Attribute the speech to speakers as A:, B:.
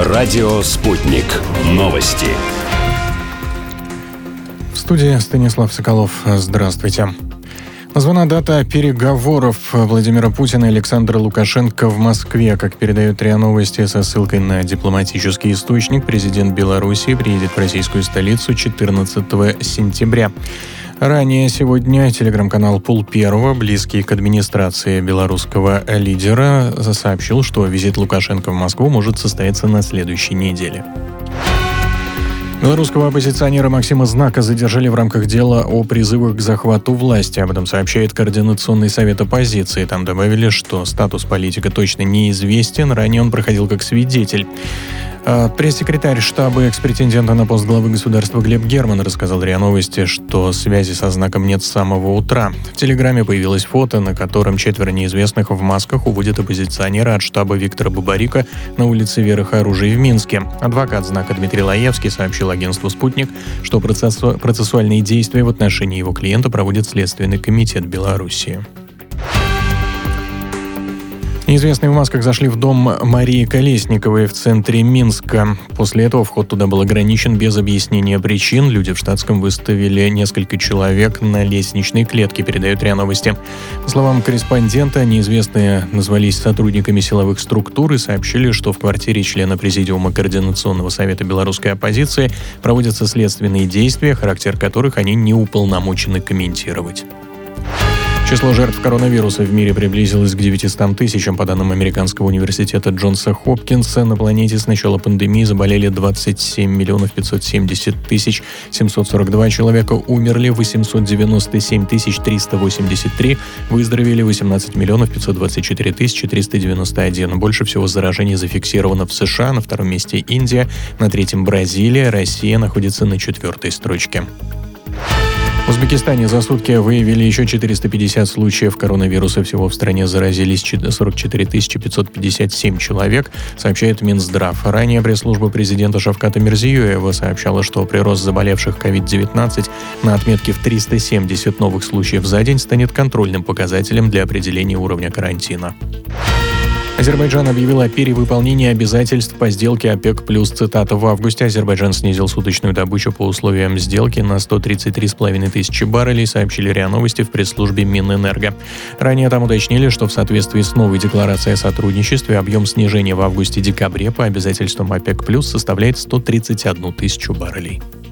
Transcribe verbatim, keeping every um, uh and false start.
A: Радио «Спутник». Новости.
B: В студии Станислав Соколов. Здравствуйте. Названа дата переговоров Владимира Путина и Александра Лукашенко в Москве. Как передают РИА Новости со ссылкой на дипломатический источник, президент Беларуси приедет в российскую столицу четырнадцатого сентября. Ранее сегодня телеграм-канал «Пул Первого», близкий к администрации белорусского лидера, сообщил, что визит Лукашенко в Москву может состояться на следующей неделе. Белорусского оппозиционера Максима Знака задержали в рамках дела о призывах к захвату власти. Об этом сообщает Координационный совет оппозиции. Там добавили, что статус политика точно неизвестен. Ранее он проходил как свидетель. Пресс-секретарь штаба экс-претендента на пост главы государства Глеб Герман рассказал РИА Новости, что связи со Знаком нет с самого утра. В Телеграме появилось фото, на котором четверо неизвестных в масках уводят оппозиционера от штаба Виктора Бабарика на улице Веры Харужей в Минске. Адвокат Знака Дмитрий Лаевский сообщил агентству «Спутник», что процессу- процессуальные действия в отношении его клиента проводит Следственный комитет Белоруссии. Неизвестные в масках зашли в дом Марии Колесниковой в центре Минска. После этого вход туда был ограничен без объяснения причин. Люди в штатском выставили несколько человек на лестничной клетке, передают РИА Новости. По словам корреспондента, неизвестные назвались сотрудниками силовых структур и сообщили, что в квартире члена Президиума Координационного совета белорусской оппозиции проводятся следственные действия, характер которых они не уполномочены комментировать. Число жертв коронавируса в мире приблизилось к девятистам тысячам. По данным американского университета Джонса Хопкинса, на планете с начала пандемии заболели двадцать семь миллионов пятьсот семьдесят тысяч семьсот сорок два человека, умерли восемьсот девяносто семь тысяч триста восемьдесят три, выздоровели восемнадцать миллионов пятьсот двадцать четыре тысячи триста девяносто один. Больше всего заражений зафиксировано в США, на втором месте Индия, на третьем Бразилия, Россия находится на четвертой строчке. В Узбекистане за сутки выявили еще четыреста пятьдесят случаев коронавируса. Всего в стране заразились сорок четыре тысячи пятьсот пятьдесят семь человек, сообщает Минздрав. Ранее пресс-служба президента Шавката Мирзиёева сообщала, что прирост заболевших ковид девятнадцать на отметке в триста семьдесят новых случаев за день станет контрольным показателем для определения уровня карантина. Азербайджан объявил о перевыполнении обязательств по сделке ОПЕК+. Цитата: «В августе Азербайджан снизил суточную добычу по условиям сделки на сто тридцать три с половиной тысячи баррелей», сообщили РИА Новости в пресс-службе Минэнерго. Ранее там уточнили, что в соответствии с новой декларацией о сотрудничестве объем снижения в августе-декабре по обязательствам ОПЕК+ составляет сто тридцать одну тысячу баррелей.